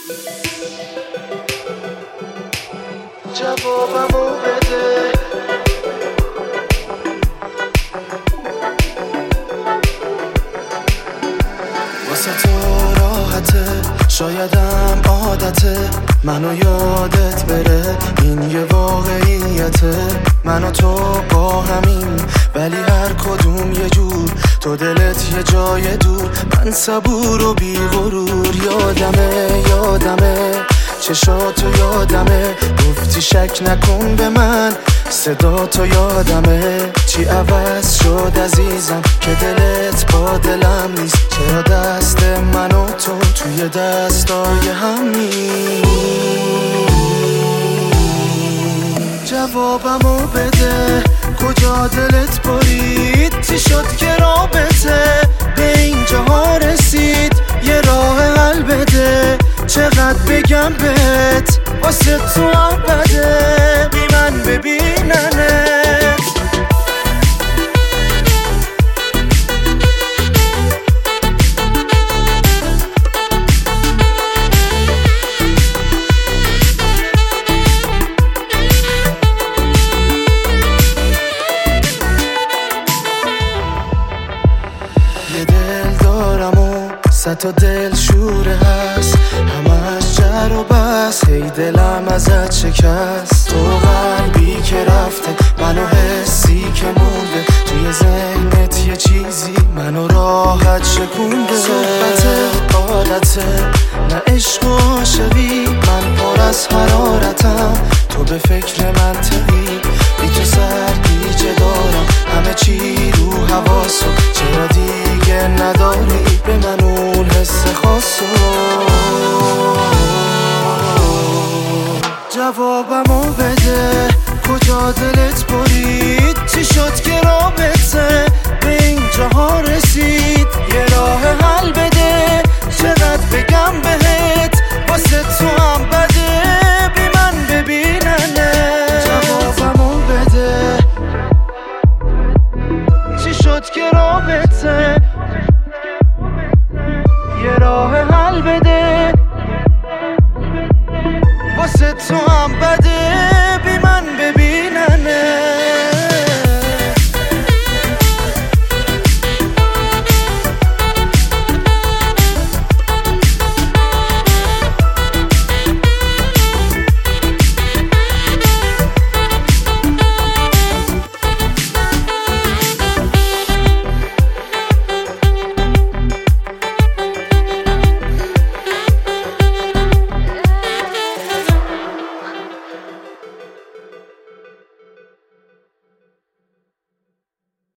جوابمو بده. واسه تو راحته، شایدم عادته منو یادت بره، این یه واقعیته. من و تو با همین ولی هر کدوم یه جور، تو دلت یه جای دور، من صبور و بی غرور. یادمه چشاتو یادمه، گفتی شک نکن به من، صدا تو یادمه. چی عوض شد عزیزم که دلت با دلم نیست؟ چرا دست من و تو توی دستای هم نیست؟ جوابمو بده، کجا دلت برید؟ چی شد که رابطه به اینجاها رسید؟ یه راه حل بده، چقدر بگم بهت واسه تو بده، بی من ببیننت. یه دل دارم و صد تا دل شوره هست، همش جر و بس، هی دلم ازت شکست. تو قلبی که رفته، منو حسی که مونده، توی ذهنت یه چیزی منو راحت شکونده. صحبت عادته نه عشق و عاشقی، من پر از حرارتم، تو به فکر منطقی، بی تو سرگیجه دارم، همه چی رو حواسو، چرا دیگه نداری به من اون حس خاصو؟